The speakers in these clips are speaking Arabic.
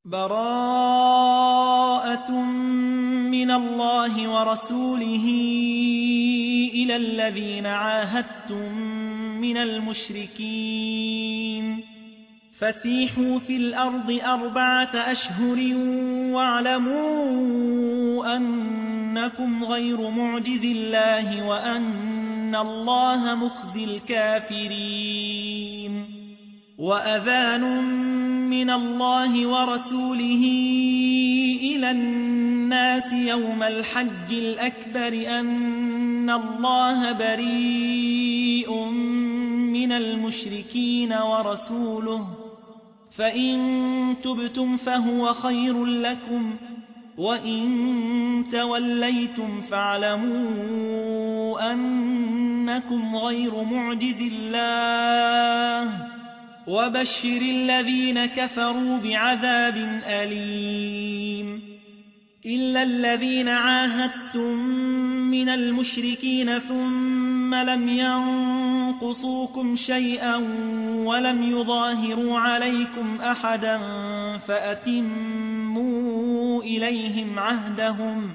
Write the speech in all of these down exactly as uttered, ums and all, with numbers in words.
براءة من الله ورسوله إلى الذين عاهدتم من المشركين فسيحوا في الأرض أربعة أشهر واعلموا أنكم غير معجز الله وأن الله مخزي الكافرين وأذان من الله ورسوله إلى الناس يوم الحج الأكبر أن الله بريء من المشركين ورسوله فإن تبتم فهو خير لكم وإن توليتم فاعلموا أنكم غير معجز الله وبشر الذين كفروا بعذاب أليم إلا الذين عاهدتم من المشركين ثم لم ينقصوكم شيئا ولم يظاهروا عليكم أحدا فأتموا إليهم عهدهم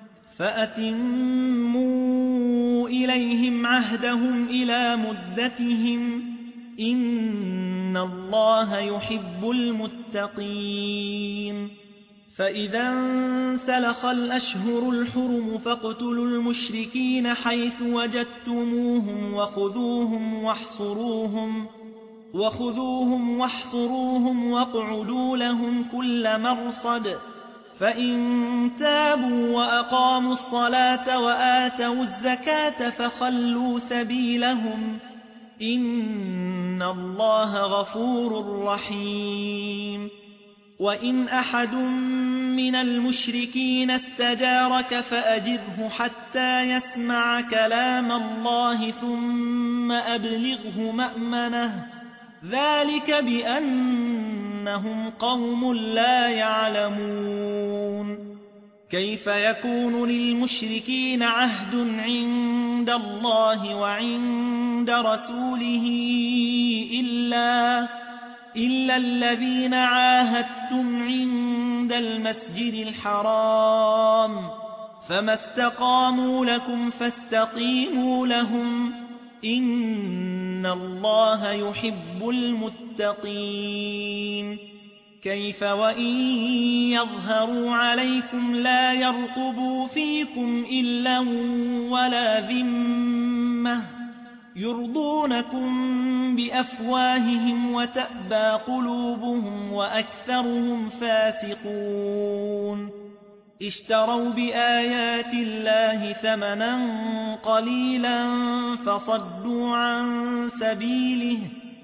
فأتموا إليهم عهدهم إلى مدتهم إن الله يحب المتقين فإذا انسلخ الأشهر الحرم فاقتلوا المشركين حيث وجدتموهم وخذوهم واحصروهم وخذوهم واحصروهم واقعدوا لهم كل مرصد فإن تابوا وأقاموا الصلاة وآتوا الزكاة فخلوا سبيلهم إن الله غفور رحيم وإن أحد من المشركين استجارك فأجره حتى يسمع كلام الله ثم أبلغه مأمنه ذلك بأنهم قوم لا يعلمون كيف يكون للمشركين عهد عند الله وعند رسوله إلا إلا الذين عاهدتم عند المسجد الحرام فما استقاموا لكم فاستقيموا لهم إن الله يحب المتقين كيف وإن يظهروا عليكم لا يرقبوا فيكم إلا ولا ذمة يرضونكم بأفواههم وتأبى قلوبهم وأكثرهم فاسقون اشتروا بآيات الله ثمنا قليلا فصدوا عن سبيله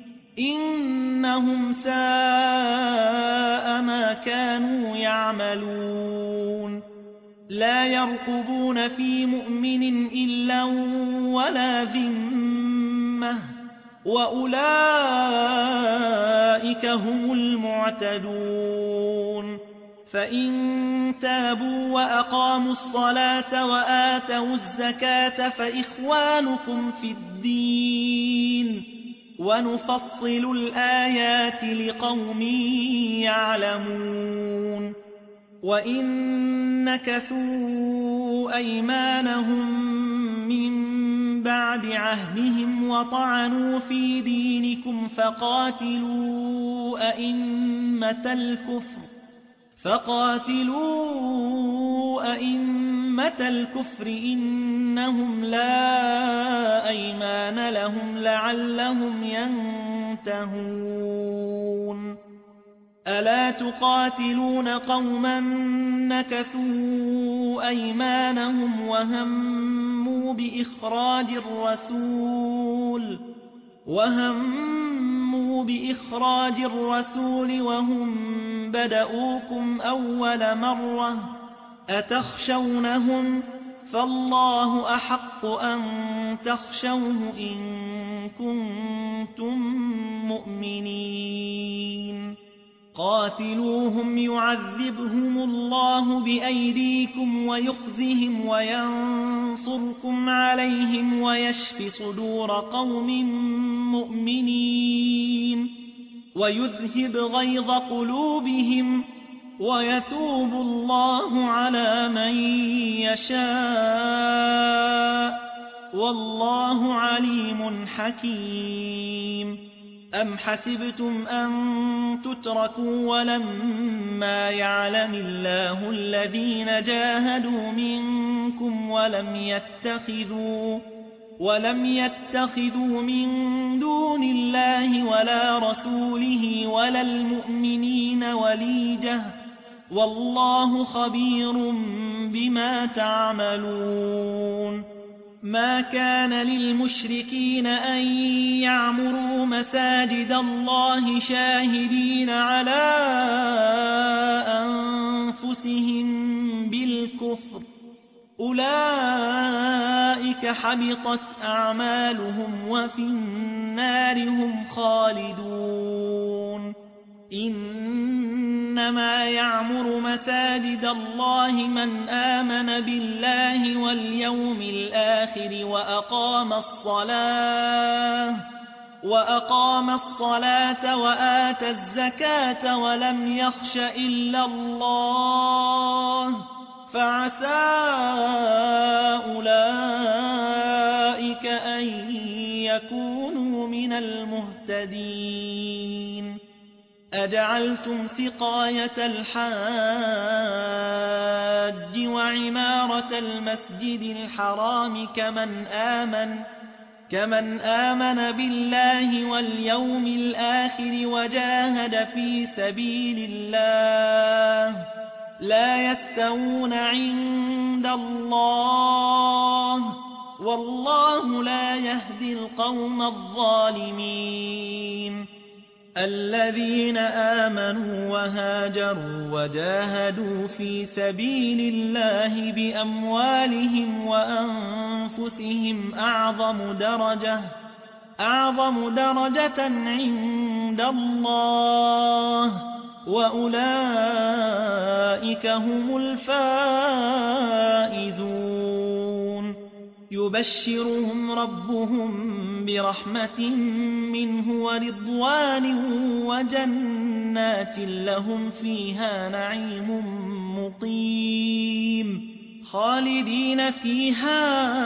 إنهم ساء ما كانوا يعملون لا يرقبون في مؤمن إلا ولا ذمة وأولئك هم المعتدون فإن تابوا وأقاموا الصلاة وآتوا الزكاة فإخوانكم في الدين ونفصل الآيات لقوم يعلمون وإن نكثوا أيمانهم من بعد عهدهم وطعنوا في دينكم فقاتلوا أئمة الكفر فقاتلوا أئمة الكفر إنهم لا أيمان لهم لعلهم ينتهون ألا تقاتلون قوما نكثوا أيمانهم وهموا بإخراج الرسول وهموا بإخراج الرسول وهم بدؤوكم أول مرة أتخشونهم فالله أحق أن تخشوه إن كنتم مؤمنين قاتلوهم يعذبهم الله بأيديكم ويخزهم وينصركم عليهم ويشف صدور قوم مؤمنين ويذهب غيظ قلوبهم ويتوب الله على من يشاء والله عليم حكيم. أم حسبتم أن تتركوا ولما يعلم الله الذين جاهدوا منكم ولم يتخذوا ولم يتخذوا من دون الله ولا رسوله ولا المؤمنين وليجة والله خبير بما تعملون. ما كان للمشركين أن يعمروا مساجد الله شاهدين على أنفسهم بالكفر أولئك حبطت أعمالهم وفي النار هم خالدون. إنما يعمر مساجد الله من آمن بالله واليوم الآخر وأقام الصلاة وأقام الصلاة وآتى الزكاة ولم يخش إلا الله فعسى أولئك أن يكونوا من المهتدين. أجعلتم سقاية الحاج وعمارة المسجد الحرام كمن آمن كمن آمن بالله واليوم الآخر وجاهد في سبيل الله لا يستوون عند الله والله لا يهدي القوم الظالمين. الذين آمنوا وهاجروا وجاهدوا في سبيل الله بأموالهم وأنفسهم أعظم درجة أعظم درجة عند الله وأولئك هم الفائزون. يبشرهم ربهم برحمة منه ورضوان وجنات لهم فيها نعيم مقيم خالدين فيها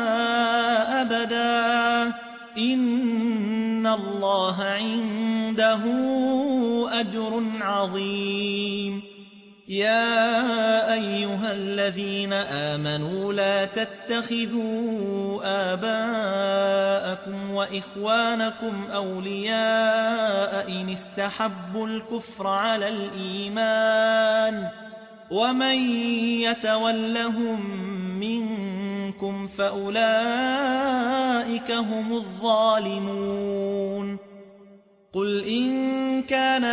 أبدا إن الله عنده أجر عظيم. يا أيها الذين آمنوا لا تتخذوا آباءكم وإخوانكم أولياء إن استحبوا الكفر على الإيمان ومن يتولهم منكم فأولئك هم الظالمون. قل إن كان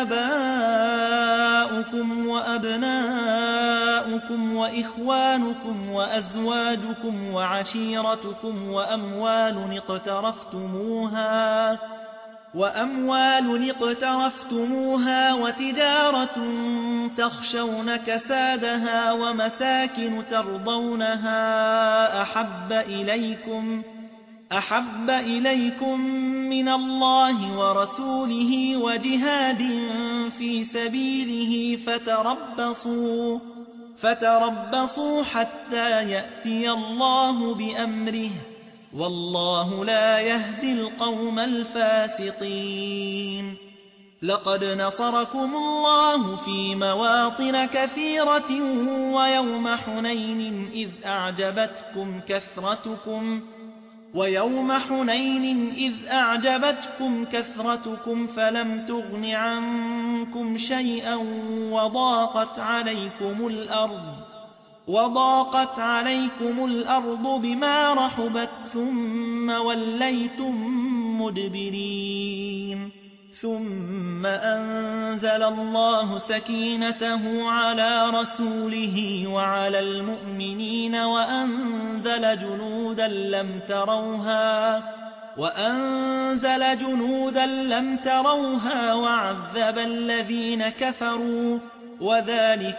آباؤكم وأبناؤكم وإخوانكم وأزواجكم وعشيرتكم وأموال اقترفتموها وأموال اقترفتموها وتجارة تخشون كسادها ومساكن ترضونها أحب إليكم أحب إليكم من الله ورسوله وجهاد في سبيله فتربصوا فتربصوا حتى يأتي الله بأمره والله لا يهدي القوم الفاسقين. لقد نصركم الله في مواطن كثيرة ويوم حنين إذ أعجبتكم كثرتكم ويوم حنين إذ أعجبتكم كثرتكم فلم تغن عنكم شيئا وضاقت عليكم الأرض وضاقت عليكم الأرض بما رحبت ثم وليتم مدبرين. ثم أنزل الله سكينته على رسوله وعلى المؤمنين وأنزل جنودا لم تروها وأنزل جنودا لم تروها وعذب الذين كفروا وذلك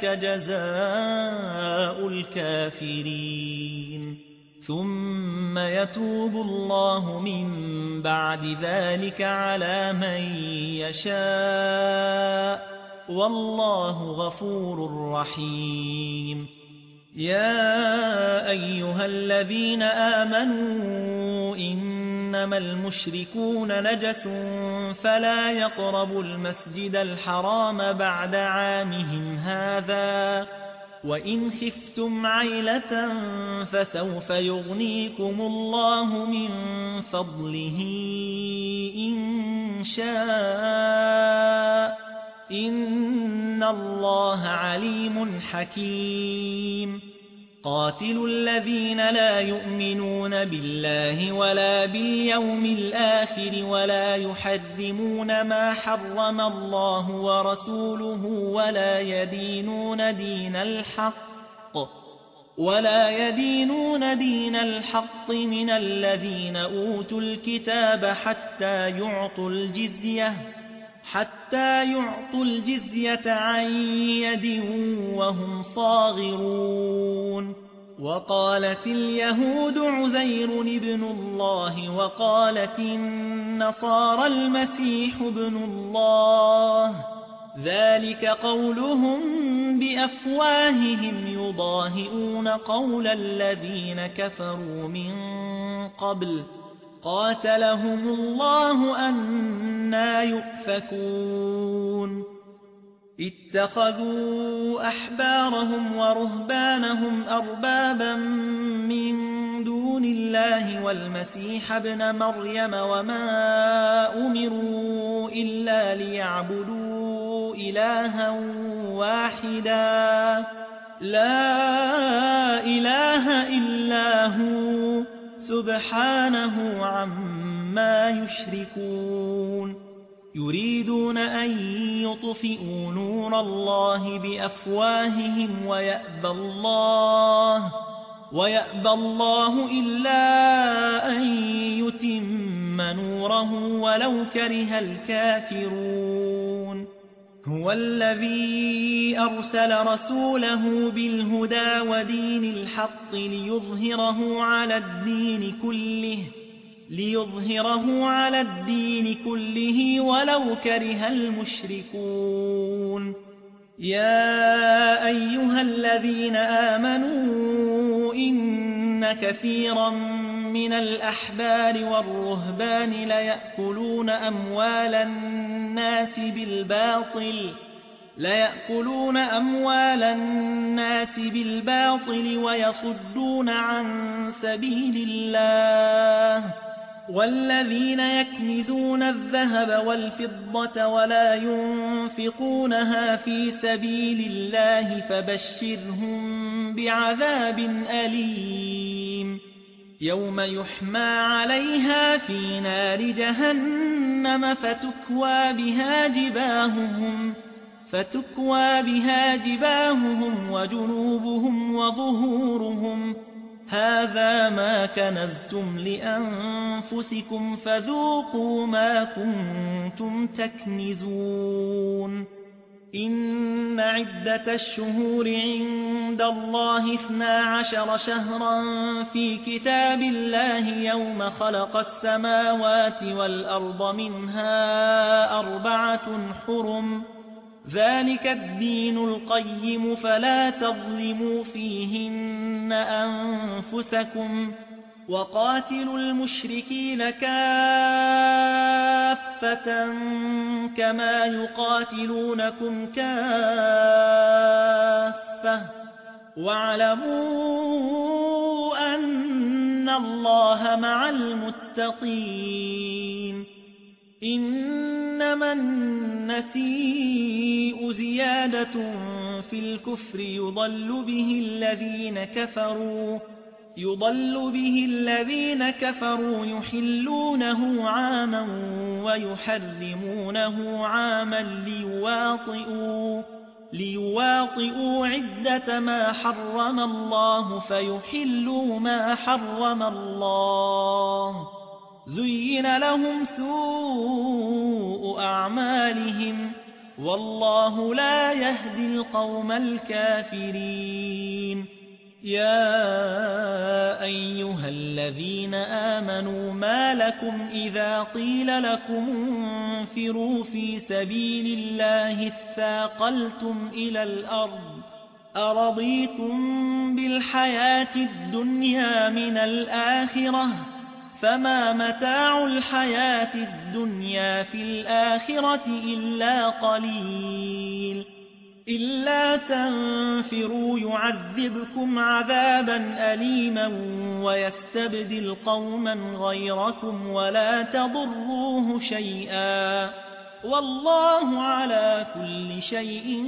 جزاء الكافرين. ثم يتوب الله من بعد ذلك على من يشاء والله غفور رحيم. يا أيها الذين آمنوا إنما المشركون نجس فلا يقربوا المسجد الحرام بعد عامهم هذا وإن خفتم عيلة فسوف يغنيكم الله من فضله إن شاء إن الله عليم حكيم. قاتلوا الذين لا يؤمنون بالله ولا باليوم الآخر ولا يحرمون ما حرم الله ورسوله ولا يدينون دين الحق ولا يدينون دين الحق من الذين أوتوا الكتاب حتى يعطوا الجزية حتى يعطوا الجزية عن يد وهم صاغرون. وقالت اليهود عزير ابن الله وقالت النصارى المسيح ابن الله ذلك قولهم بأفواههم يضاهئون قول الذين كفروا من قبل قاتلهم الله أنى يؤفكون. اتخذوا أحبارهم ورهبانهم أربابا من دون الله والمسيح ابن مريم وما أمروا إلا ليعبدوا إلها واحدا لا إله إلا هو سبحانه عما يشركون. يريدون أن يطفئوا نور الله بأفواههم ويأبى الله ويأبى الله إلا أن يتم نوره ولو كره الكافرون. هو الذي أرسل رسوله بالهدى ودين الحق ليظهره على الدين كله ليظهره على الدين كله ولو كره المشركون. يا أيها الذين آمنوا إن كثيرا من الأحبار والرهبان ليأكلون أموال الناس بالباطل ليأكلون أموال الناس بالباطل ويصدون عن سبيل الله والذين يكنزون الذهب والفضة ولا ينفقونها في سبيل الله فبشرهم بعذاب أليم. يوم يحمى عليها في نار جهنم فتكوى بها جباههم فتكوى بها جباههم وجنوبهم وظهورهم هذا ما كنزتم لأنفسكم فذوقوا ما كنتم تكنزون. إن عدة الشهور عند الله اثنا عشر شهرا في كتاب الله يوم خلق السماوات والأرض منها أربعة حرم ذلك الدين القيم فلا تظلموا فيهن أنفسكم وقاتلوا المشركين كافة كما يقاتلونكم كافة واعلموا أن الله مع المتقين. إنما النسيء زيادة في الكفر يضل به الذين كفروا يضل به الذين كفروا يحلونه عاما ويحرمونه عاما ليواطئوا ليواطئوا عدة ما حرم الله فيحلوا ما حرم الله. زين لهم سوء أعمالهم والله لا يهدي القوم الكافرين. يا أيها الذين آمنوا ما لكم إذا قيل لكم انفروا في سبيل الله اثاقلتم إلى الأرض أرضيتم بالحياة الدنيا من الآخرة فما متاع الحياة الدنيا في الآخرة إلا قليل إلا تنفروا يعذبكم عذابا أليما ويستبدل قوما غيركم ولا تضروه شيئا والله على كل شيء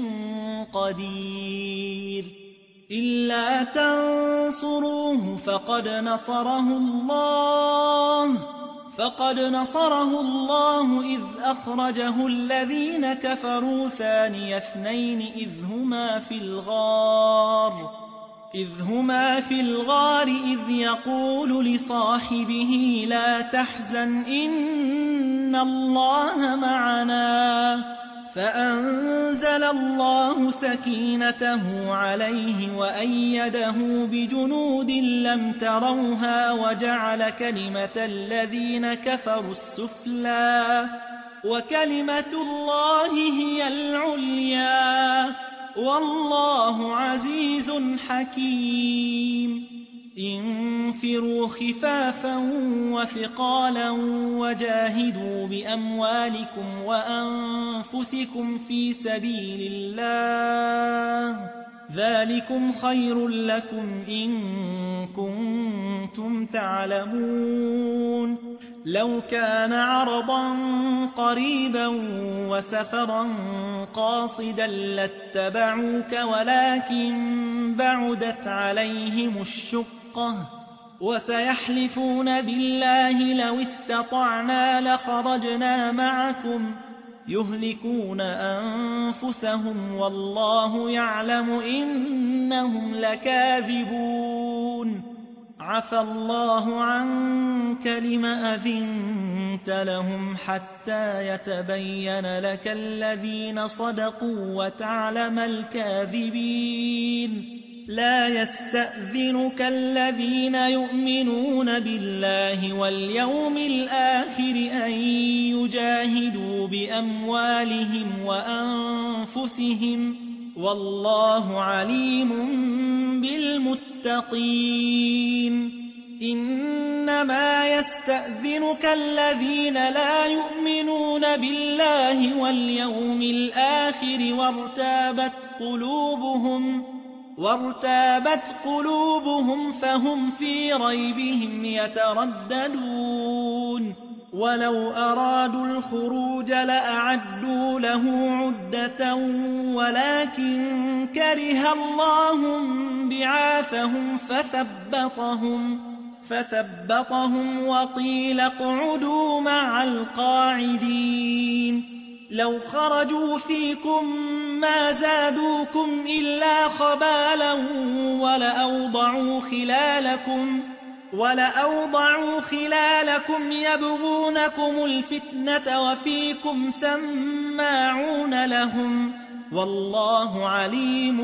قدير إلا تنصروه فقد نصره الله فقد نصره الله إذ أخرجه الذين كفروا ثاني اثنين إذ هما في الغار إذ هما في الغار إذ يقول لصاحبه لا تحزن إن الله معنا فأنزل الله سكينته عليه وأيده بجنود لم تروها وجعل كلمة الذين كفروا السفلى وكلمة الله هي العليا والله عزيز حكيم انفروا خفافا وثقالا وجاهدوا بأموالكم وأنفسكم في سبيل الله ذلكم خير لكم إن كنتم تعلمون لو كان عرضا قريبا وسفرا قاصدا لاتبعوك ولكن بعدت عليهم الشقة وسيحلفون بالله لو استطعنا لخرجنا معكم يهلكون أنفسهم والله يعلم إنهم لكاذبون عفى الله عنك لم أذنت لهم حتى يتبين لك الذين صدقوا وتعلم الكاذبين لا يستأذنك الذين يؤمنون بالله واليوم الآخر أن يجاهدوا بأموالهم وأنفسهم والله عليم بالمتقين إنما يستأذنك الذين لا يؤمنون بالله واليوم الآخر وارتابت قلوبهم وارتابت قلوبهم فهم في ريبهم يترددون ولو أرادوا الخروج لأعدوا له عدة ولكن كره الله بعاثهم فثبطهم فثبطهم وقيل اقعدوا مع القاعدين لو خرجوا فيكم ما زادوكم إلا خبالا ولأوضعوا خلالكم ولأوضعوا خلالكم يبغونكم الفتنة وفيكم سماعون لهم والله عليم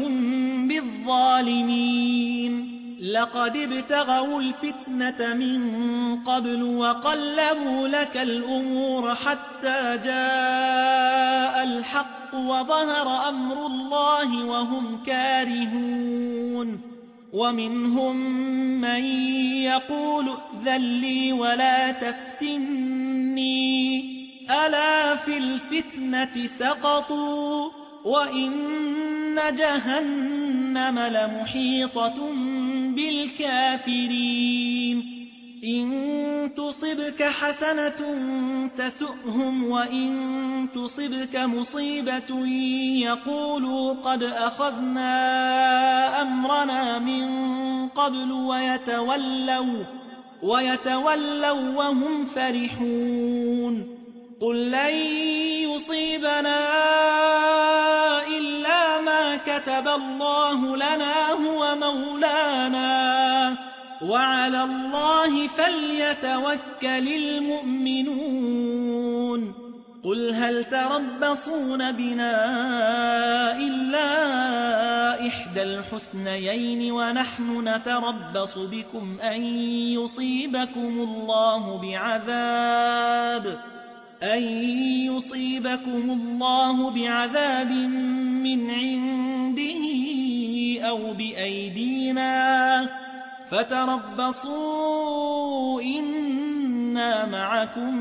بالظالمين لقد ابتغوا الفتنة من قبل وقلبوا لك الأمور حتى جاء الحق وظهر أمر الله وهم كارهون ومنهم من يقول ائذن لي ولا تفتني ألا في الفتنة سقطوا وإن جهنم لمحيطة بالكافرين إن تصبك حسنة تسؤهم وإن تصبك مصيبة يقولوا قد أخذنا أمرنا من قبل ويتولوا, ويتولوا وهم فرحون قل لن يصيبنا إلا ما كتب الله لنا هو مولانا وعلى الله فليتوكل المؤمنون قل هل تربصون بنا إلا إحدى الحسنيين ونحن نتربص بكم أن يصيبكم الله بعذاب أن يصيبكم الله بعذاب من عنده أو بأيدينا فتربصوا إنا معكم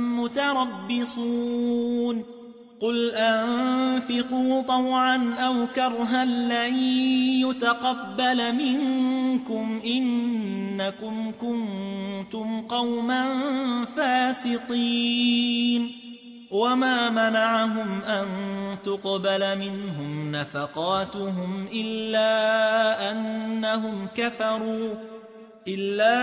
متربصون قل أنفقوا طوعا أو كرها لن يتقبل منكم إنكم كنتم قوما فاسقين وما منعهم أن تقبل منهم نفقاتهم إلا أنهم كفروا إلا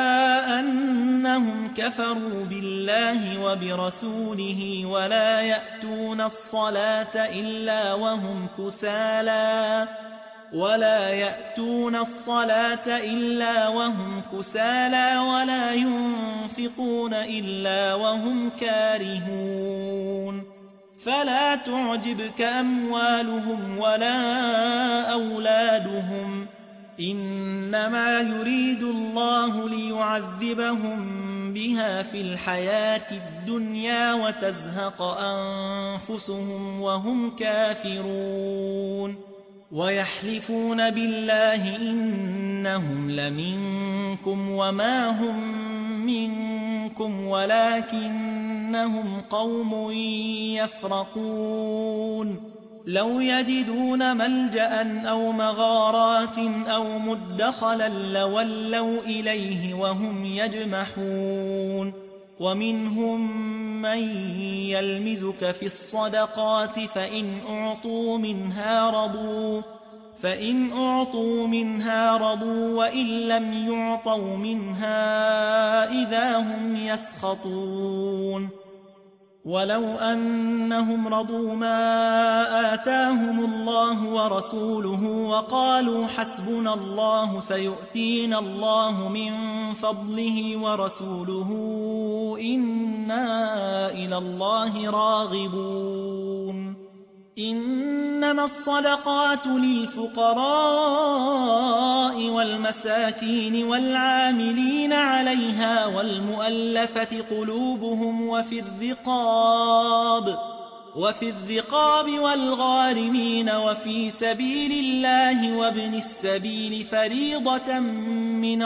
أنهم كفروا بالله وبرسوله ولا يأتون الصلاة إلا وهم كسالى ولا يأتون الصلاة إلا وهم كسالى ولا ينفقون إلا وهم كارهون فلا تعجبك أموالهم ولا أولادهم إنما يريد الله ليعذبهم بها في الحياة الدنيا وتزهق أنفسهم وهم كافرون ويحلفون بالله إنهم لمنكم وما هم منكم ولكنهم قوم يفرقون لو يجدون ملجأ أو مغارات أو مدخلا لولوا إليه وهم يجمحون ومنهم من يلمزك في الصدقات فإن أعطوا منها رضوا فإن أعطوا منها رضوا وإن لم يعطوا منها إذا هم يسخطون ولو أنهم رضوا ما آتاهم الله ورسوله وقالوا حسبنا الله سيؤتينا الله من فضله ورسوله إنا إلى الله راغبون إنما الصدقات للفقراء والمساكين والعاملين عليها والمؤلفة قلوبهم وفي الرقاب وفي الرقاب والغارمين وفي سبيل الله وابن السبيل فريضة من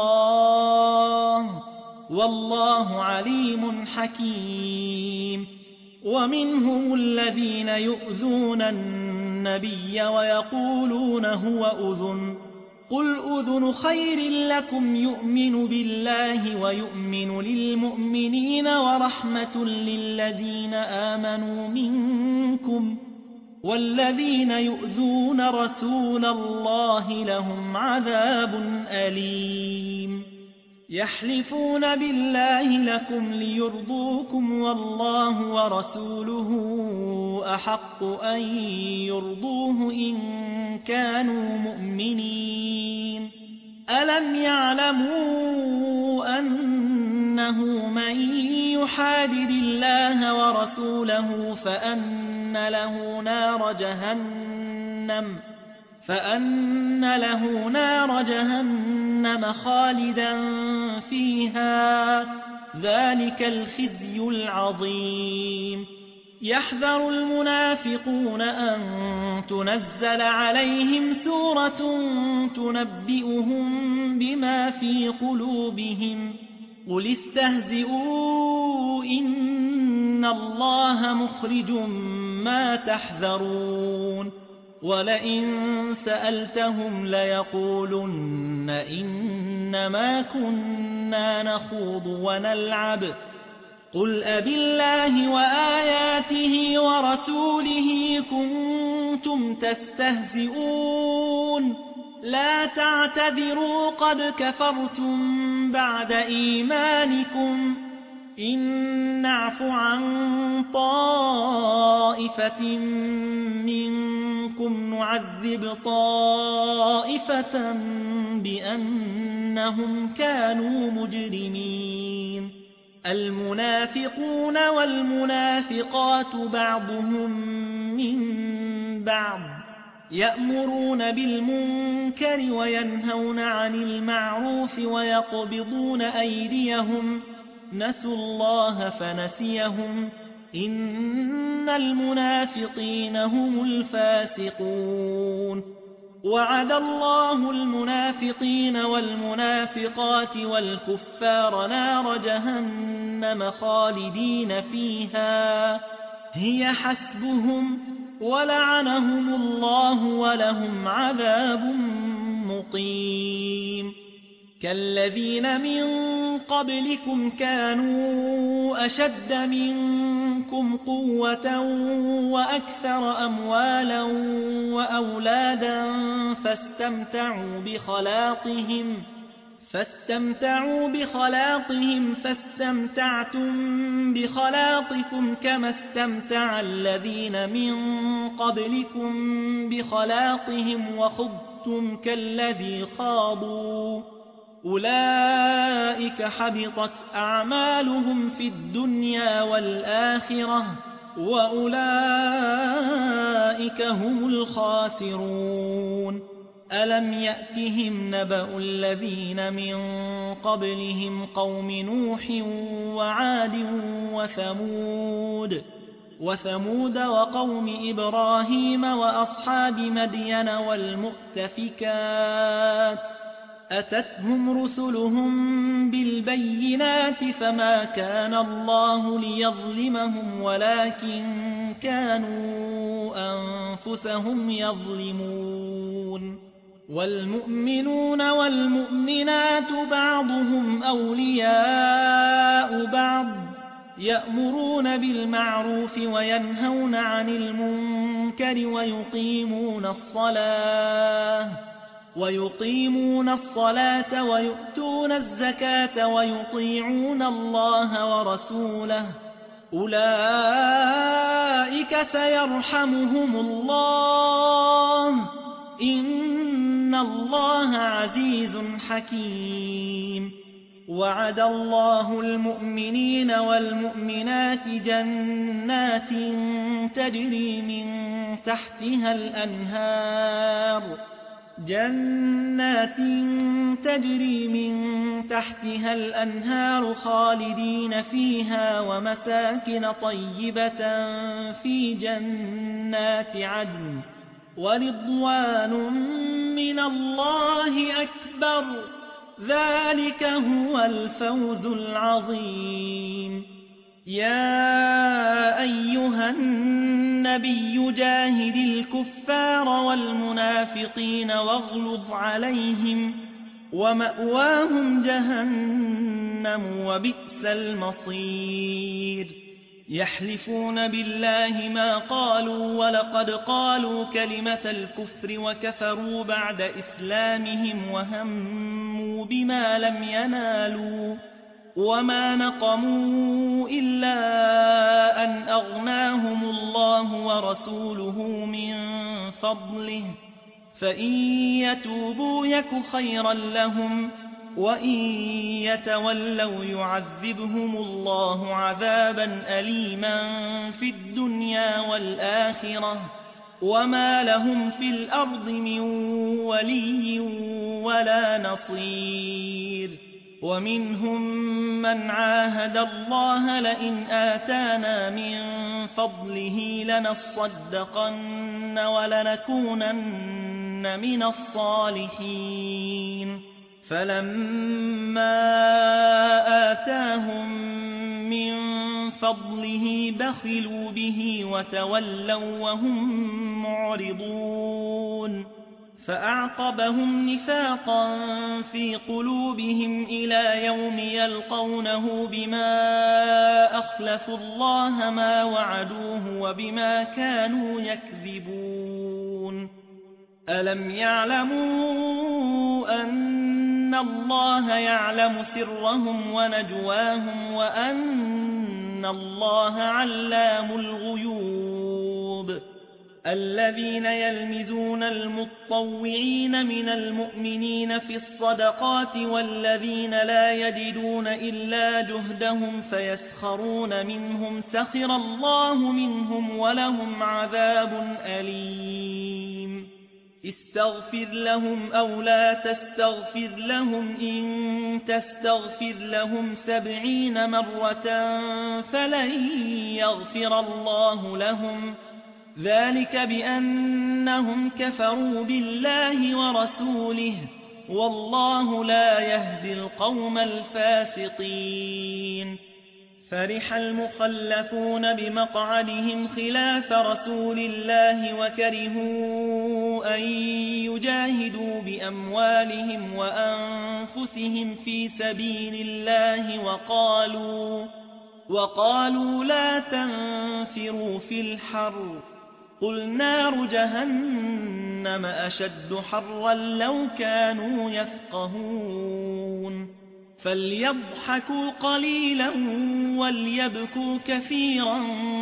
الله والله عليم حكيم ومنهم الذين يؤذون النبي ويقولون هو أذن قل أذن خير لكم يؤمن بالله ويؤمن للمؤمنين ورحمة للذين آمنوا منكم والذين يؤذون رسول الله لهم عذاب أليم يحلفون بالله لكم ليرضوكم والله ورسوله أحق أن يرضوه إن كانوا مؤمنين ألم يعلموا أنه من يحادد الله ورسوله فأن له نار جهنم فأن له نار جهنم خالدا فيها ذلك الخزي العظيم يحذر المنافقون أن تنزل عليهم سورة تنبئهم بما في قلوبهم قل استهزئوا إن الله مخرج ما تحذرون ولئن سألتهم ليقولن إنما كنا نخوض ونلعب قل أبالله وآياته ورسوله كنتم تستهزئون لا تعتذروا قد كفرتم بعد إيمانكم إن نعف عن طائفة منكم نعذب طائفة بأنهم كانوا مجرمين المنافقون والمنافقات بعضهم من بعض يأمرون بالمنكر وينهون عن المعروف ويقبضون أيديهم نسوا الله فنسيهم إن المنافقين هم الفاسقون وعد الله المنافقين والمنافقات والكفار نار جهنم خالدين فيها هي حسبهم ولعنهم الله ولهم عذاب مقيم كالذين من قبلكم كانوا أشد منكم قوة وأكثر أموالا وأولادا فاستمتعوا بخلاقهم فاستمتعوا بخلاقهم فاستمتعتم بخلاقكم كما استمتع الذين من قبلكم بخلاقهم وخضتم كالذي خاضوا أولئك حبطت أعمالهم في الدنيا والآخرة وأولئك هم الخاسرون ألم يأتهم نبأ الذين من قبلهم قوم نوح وعاد وثمود وثمود وقوم إبراهيم وأصحاب مدين والمؤتفكات أتتهم رسلهم بالبينات فما كان الله ليظلمهم ولكن كانوا أنفسهم يظلمون والمؤمنون والمؤمنات بعضهم أولياء بعض يأمرون بالمعروف وينهون عن المنكر ويقيمون الصلاة ويقيمون الصلاة ويؤتون الزكاة ويطيعون الله ورسوله أولئك سيرحمهم الله إن الله عزيز حكيم وعد الله المؤمنين والمؤمنات جنات تجري من تحتها الأنهار جنات تجري من تحتها الأنهار خالدين فيها ومساكن طيبة في جنات عدن ورضوان من الله أكبر ذلك هو الفوز العظيم يا أيها النبي جاهد الكفار والمنافقين واغلظ عليهم ومأواهم جهنم وبئس المصير يحلفون بالله ما قالوا ولقد قالوا كلمة الكفر وكفروا بعد إسلامهم وهموا بما لم ينالوا وما نقموا إلا أن أغناهم الله ورسوله من فضله فإن يتوبوا يك خيرا لهم وإن يتولوا يعذبهم الله عذابا أليما في الدنيا والآخرة وما لهم في الأرض من ولي ولا نصير ومنهم من عاهد الله لئن آتانا من فضله لنصدقن ولنكونن من الصالحين فلما آتاهم من فضله بخلوا به وتولوا وهم معرضون فأعقبهم نفاقا في قلوبهم إلى يوم يلقونه بما أخلفوا الله ما وعدوه وبما كانوا يكذبون ألم يعلموا أن الله يعلم سرهم ونجواهم وأن الله علام الغيوب الذين يلمزون المطوعين من المؤمنين في الصدقات والذين لا يجدون إلا جهدهم فيسخرون منهم سخر الله منهم ولهم عذاب أليم استغفر لهم أو لا تستغفر لهم إن تستغفر لهم سبعين مرة فلن يغفر الله لهم ذلك بأنهم كفروا بالله ورسوله والله لا يهدي القوم الفاسقين. فرح المخلفون بمقعدهم خلاف رسول الله وكرهوا أن يجاهدوا بأموالهم وأنفسهم في سبيل الله وقالوا, وقالوا لا تنفروا في الحر قل نار جهنم أشد حرا لو كانوا يفقهون. فليضحكوا قليلا وليبكوا كثيرا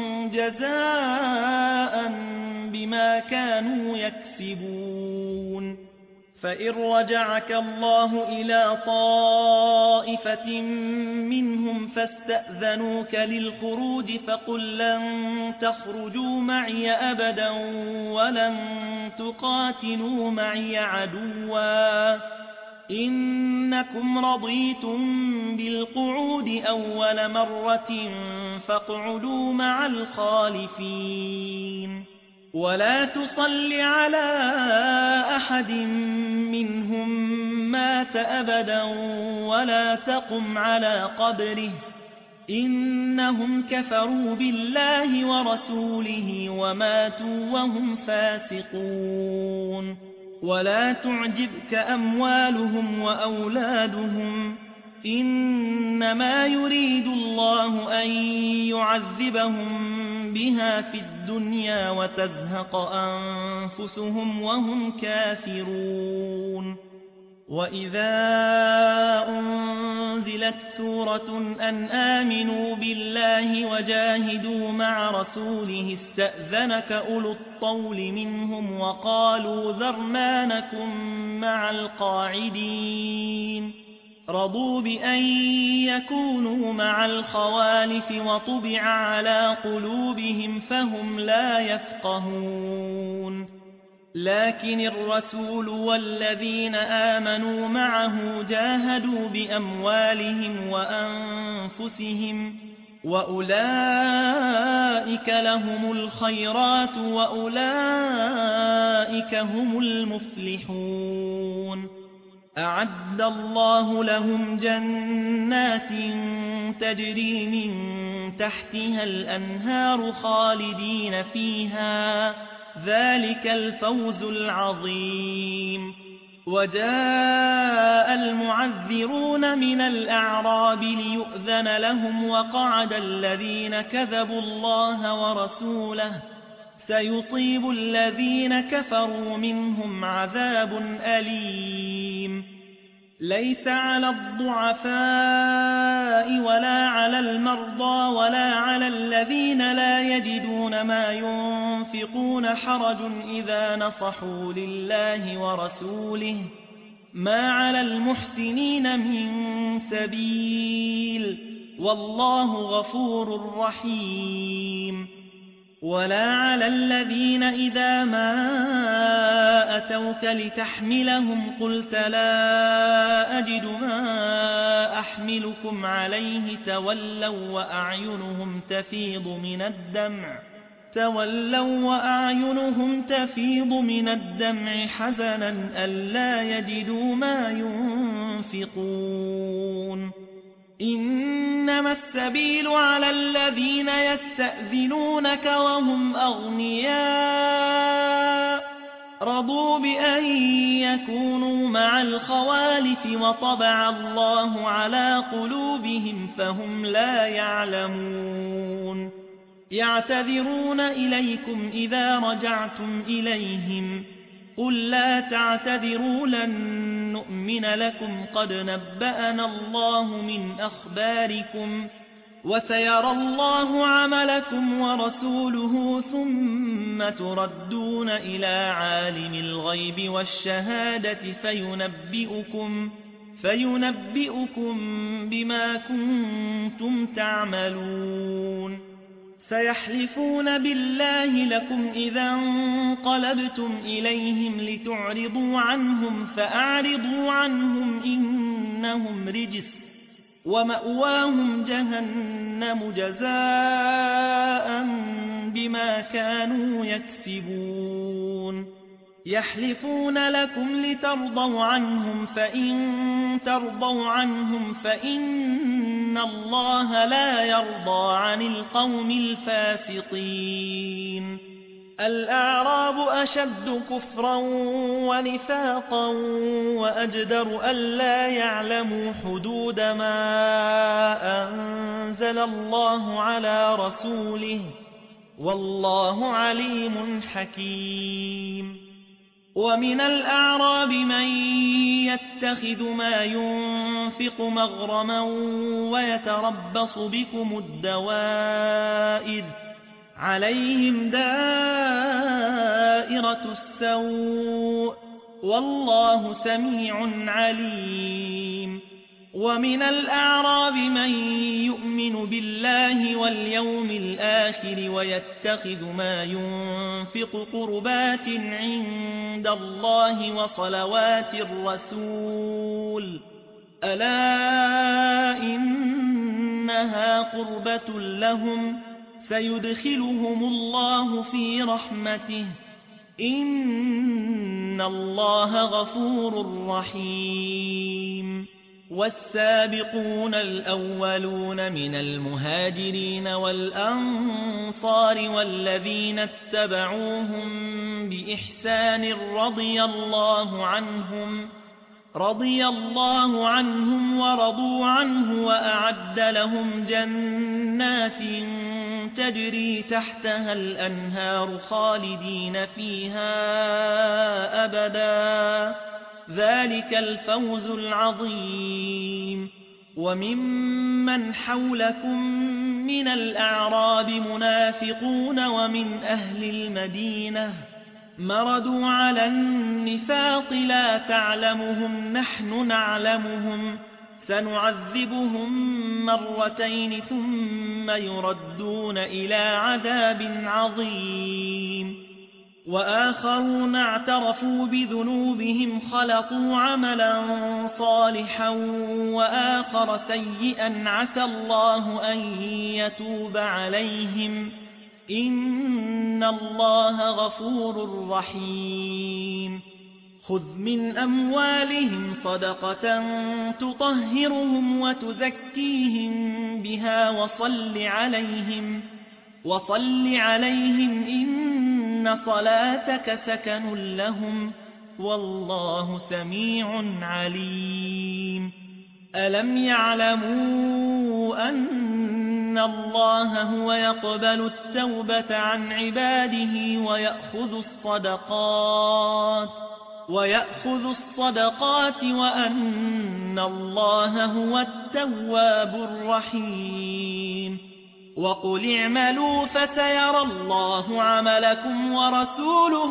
جزاء بما كانوا يكسبون. فإن رجعك الله إلى طائفة منهم فاستأذنوك للخروج فقل لن تخرجوا معي أبدا ولن تقاتلوا معي عدوا إنكم رضيتم بالقعود أول مرة فاقعدوا مع الخالفين. ولا تصل على أحد منهم مات أبدا ولا تقم على قبره إنهم كفروا بالله ورسوله وماتوا وهم فاسقون. ولا تعجبك أموالهم وأولادهم إنما يريد الله أن يعذبهم بها في الدنيا وتزهق أنفسهم وهم كافرون. وإذا أنزلت سورة أن آمنوا بالله وجاهدوا مع رسوله استأذنك أولو الطول منهم وقالوا ذرنا نكن مع القاعدين. رضوا بأن يكونوا مع الخوالف وطبع على قلوبهم فهم لا يفقهون. لكن الرسول والذين آمنوا معه جاهدوا بأموالهم وأنفسهم وأولئك لهم الخيرات وأولئك هم المفلحون. أعد الله لهم جنات تجري من تحتها الأنهار خالدين فيها ذلك الفوز العظيم. وجاء المعذرون من الأعراب ليؤذن لهم وقعد الذين كذبوا الله ورسوله سيصيب الذين كفروا منهم عذاب أليم. ليس على الضعفاء ولا على المرضى ولا على الذين لا يجدون ما ينفقون حرج إذا نصحوا لله ورسوله ما على المحسنين من سبيل والله غفور رحيم. ولا على الذين إذا ما أتوك لتحملهم قلت لا أجد ما أحملكم عليه تولوا وأعينهم تفيض من الدمع تولوا وأعينهم تفيض من الدمع حزنا ألا يجدوا ما ينفقون. إنما السبيل على الذين يستأذنونك وهم أغنياء رضوا بأن يكونوا مع الخوالف وطبع الله على قلوبهم فهم لا يعلمون. يعتذرون إليكم إذا رجعتم إليهم قل لا تعتذروا لن نؤمن لكم قد نبأنا الله من أخباركم وسيرى الله عملكم ورسوله ثم تردون إلى عالم الغيب والشهادة فينبئكم, فينبئكم بما كنتم تعملون. سيحلفون بالله لكم إذا انقلبتم إليهم لتعرضوا عنهم فأعرضوا عنهم إنهم رجس ومأواهم جهنم جزاء بما كانوا يكسبون يحلفون لكم لترضوا عنهم فإن ترضوا عنهم فإن الله لا يرضى عن القوم الفاسقين الأعراب أشد كفرا ونفاقا وأجدر ألا يعلموا حدود ما أنزل الله على رسوله والله عليم حكيم ومن الأعراب من يتخذ ما ينفق مغرما ويتربص بكم الدوائر عليهم دائرة السوء والله سميع عليم ومن الأعراب من يؤمن بالله واليوم الآخر ويتخذ ما ينفق قربات عند الله وصلوات الرسول ألا إنها قربة لهم سيدخلهم الله في رحمته إن الله غفور رحيم والسابقون الأولون من المهاجرين والأنصار والذين اتبعوهم بإحسان رضي الله عنهم رضي الله عنهم ورضوا عنه وأعد لهم جنات تجري تحتها الأنهار خالدين فيها أبدا ذلك الفوز العظيم وممن حولكم من الأعراب منافقون ومن أهل المدينة مردوا على النفاق لا تعلمهم نحن نعلمهم سنعذبهم مرتين ثم يردون إلى عذاب عظيم وآخرون اعترفوا بذنوبهم خلقوا عملا صالحا وآخر سيئا عسى الله أن يتوب عليهم إن الله غفور رحيم خذ من أموالهم صدقة تطهرهم وتزكيهم بها وصل عليهم وصل عليهم إن صلاتك سكن لهم والله سميع عليم ألم يعلموا أن الله هو يقبل التوبة عن عباده ويأخذ الصدقات ويأخذ الصدقات وأن الله هو التواب الرحيم وقل اعملوا فسيرى الله عملكم ورسوله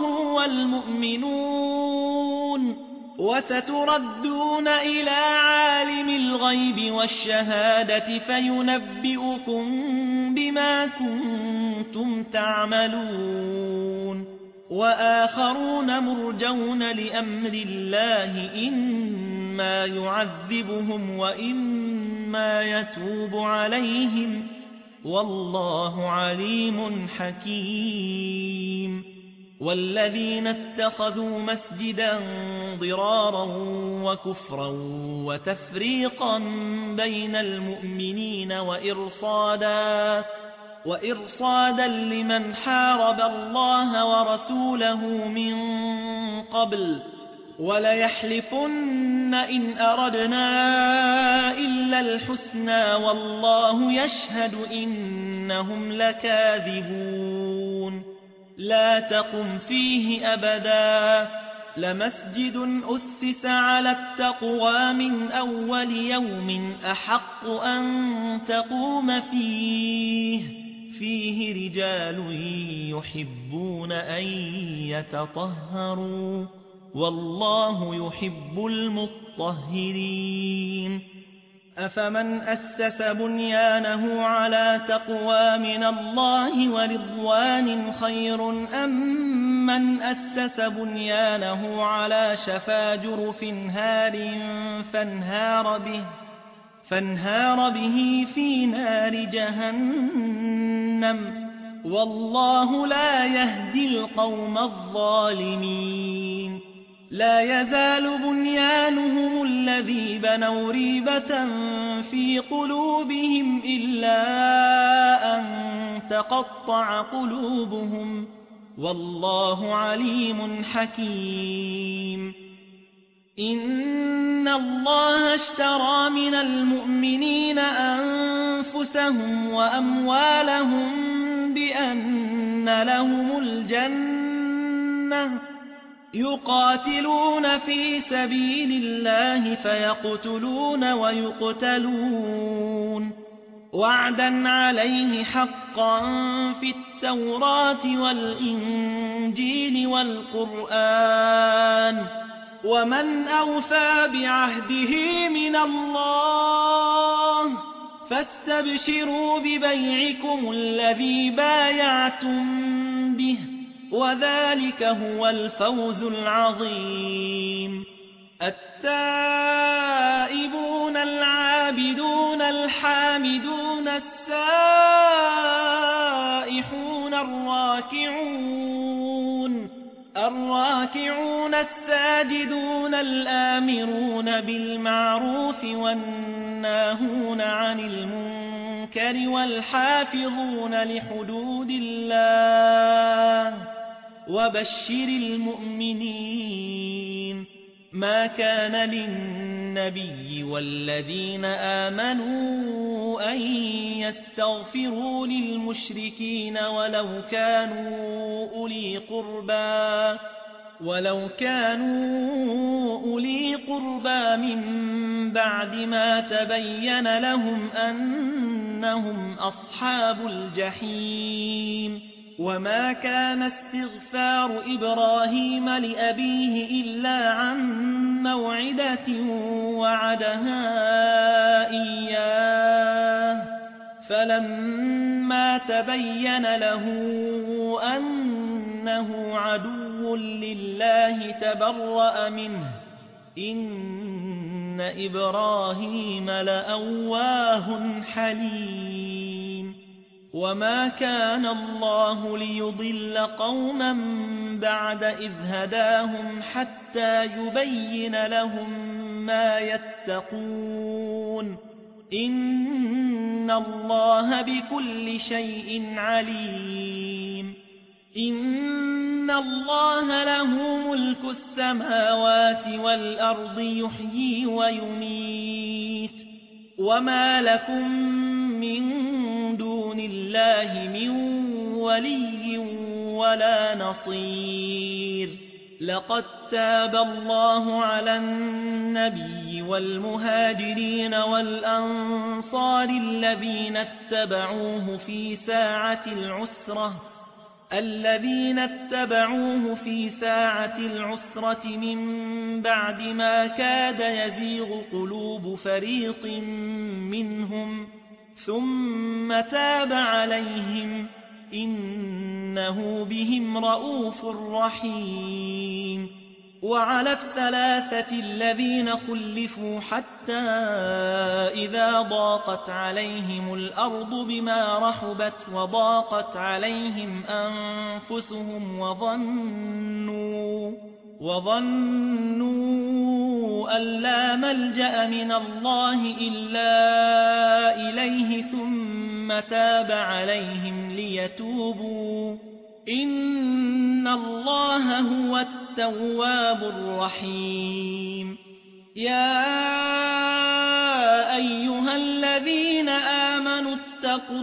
والمؤمنون وستردون إلى عالم الغيب والشهادة فينبئكم بما كنتم تعملون وآخرون مرجون لأمر الله إما يعذبهم وإما يتوب عليهم والله عليم حكيم والذين اتخذوا مسجدا ضرارا وكفرا وتفريقا بين المؤمنين وإرصادا وإرصادا لمن حارب الله ورسوله من قبل وليحلفن إن أردنا إلا الحسنى والله يشهد إنهم لكاذبون لا تقم فيه أبدا لمسجد أسس على التقوى من أول يوم أحق أن تقوم فيه فيه رجال يحبون أن يتطهروا والله يحب المطهرين أفمن أسس بنيانه على تقوى من الله ورضوان خير أم من أسس بنيانه على شفا جرف هار فانهار به, فانهار به في نار جهنم والله لا يهدي القوم الظالمين. لا يزال بنيانهم الذي بنوا ريبة في قلوبهم إلا أن تقطع قلوبهم والله عليم حكيم. إن الله اشترى من المؤمنين أنفسهم وأموالهم بأن لهم الجنة يقاتلون في سبيل الله فيقتلون ويقتلون وعدا عليه حقا في التوراة والإنجيل والقرآن ومن أوفى بعهده من الله فاستبشروا ببيعكم الذي بايعتم به وذلك هو الفوز العظيم. التائبون العابدون الحامدون السائحون الراكعون الراكعون الساجدون الآمرون بالمعروف والناهون عن المنكر والحافظون لحدود الله وبشر المؤمنين. ما كان للنبي والذين آمنوا أن يستغفروا للمشركين ولو كانوا أولي قربى ولو كانوا أولي قربى من بعد ما تبين لهم أنهم أصحاب الجحيم. وما كان استغفار إبراهيم لأبيه إلا عن موعدة وعدها إياه فلما تبين له أنه عدو لله تبرأ منه إن إبراهيم لأواه حليم. وما كان الله ليضل قوما بعد إذ هداهم حتى يبين لهم ما يتقون إن الله بكل شيء عليم. إن الله له ملك السماوات والأرض يحيي ويميت وما لكم من دون الله من ولي ولا نصير. لقد تاب الله على النبي والمهاجرين والأنصار الذين اتبعوه في ساعة العسرة الذين اتبعوه في ساعة العسرة من بعد ما كاد يزيغ قلوب فريق منهم ثم تاب عليهم إنه بهم رؤوف رحيم. وعلى الثلاثة الذين خلفوا حتى إذا ضاقت عليهم الأرض بما رحبت وضاقت عليهم أنفسهم وظنوا وظنوا أن لا ملجأ من الله إلا إليه ثم تاب عليهم ليتوبوا إن الله هو التواب الرحيم. يا أيها الذين آمنوا اتقوا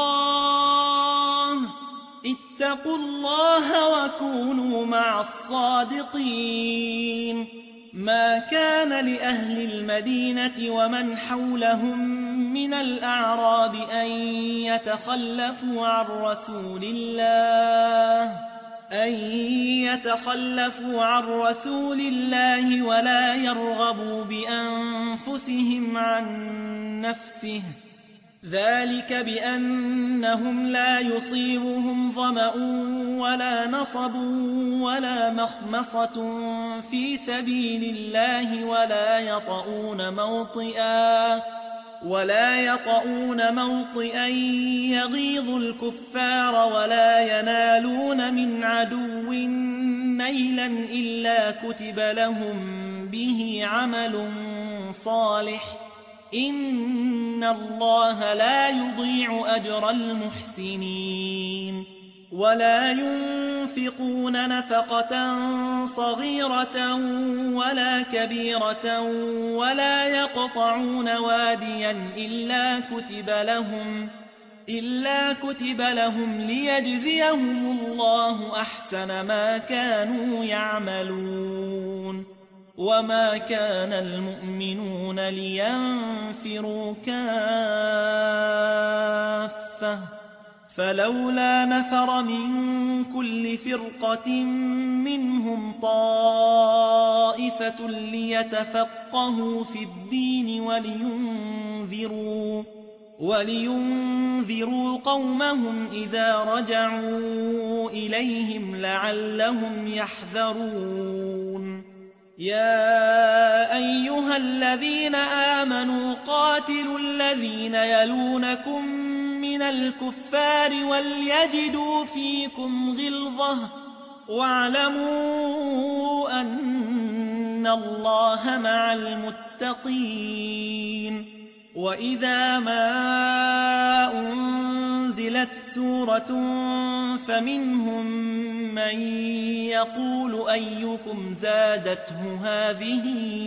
الله اتقوا الله وكونوا مع الصادقين. ما كان لأهل المدينة ومن حولهم من الأعراب أن يتخلفوا عن رسول الله أن يتخلفوا عن رسول الله ولا يرغبوا بأنفسهم عن نفسه، ذلك بأنهم لا يصيبهم ظمأ ولا نصب ولا مخمصة في سبيل الله ولا يطؤون موطئا ولا يطؤون موطئا يغيظ الكفار ولا ينالون من عدو نيلا إلا كتب لهم به عمل صالح، إن الله لا يضيع أجر المحسنين. ولا ينفقون نفقة صغيرة ولا كبيرة ولا يقطعون واديا إلا كتب لهم إلا كتب لهم ليجزيهم الله أحسن ما كانوا يعملون. وما كان المؤمنون لينفروا كافة، فلولا نفر من كل فرقة منهم طائفة ليتفقهوا في الدين ولينذروا, ولينذروا قومهم إذا رجعوا إليهم لعلهم يحذرون. يا أيها الذين آمنوا قاتلوا الذين يلونكم من الكفار وليجدوا فيكم غلظة واعلموا أن الله مع المتقين. وإذا ما أنزلت سورة فمنهم من يقول أيكم زادته هذه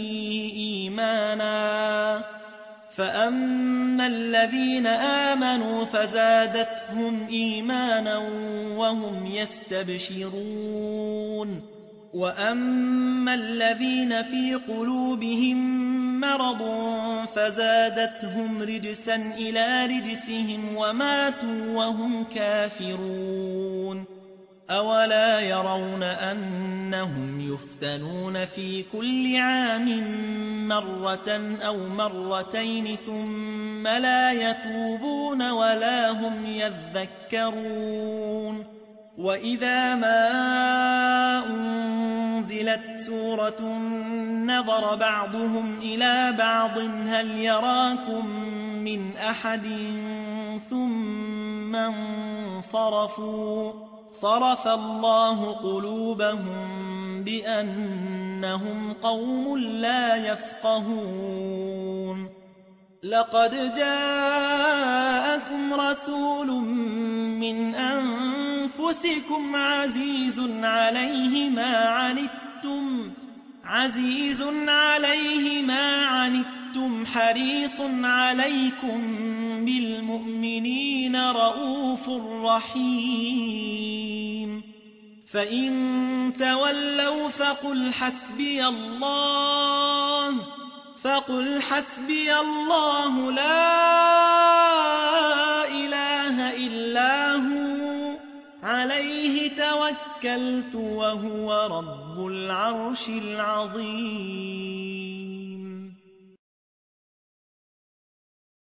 إيمانا، فأما الذين آمنوا فزادتهم إيمانا وهم يستبشرون، وأما الذين في قلوبهم مرض فزادتهم رجسا إلى رجسهم وماتوا وهم كافرون. أولا يرون أنهم يفتنون في كل عام مرة أو مرتين ثم لا يتوبون ولا هم يذكرون. وإذا ما أنزلت سورة نظر بعضهم إلى بعض هل يراكم من أحد ثم انصرفوا صرف الله قلوبهم بأنهم قوم لا يفقهون. لقد جاءكم رسول من أنفسكم عزيز عليه ما عنتم عزيز عليه ما عنتم حريص عليكم بالمؤمنين رؤوف رحيم. فإن تولوا فقل حسبي الله فقل حسبي الله لا إله إلا هو عليه توكلت وهو رب العرش العظيم.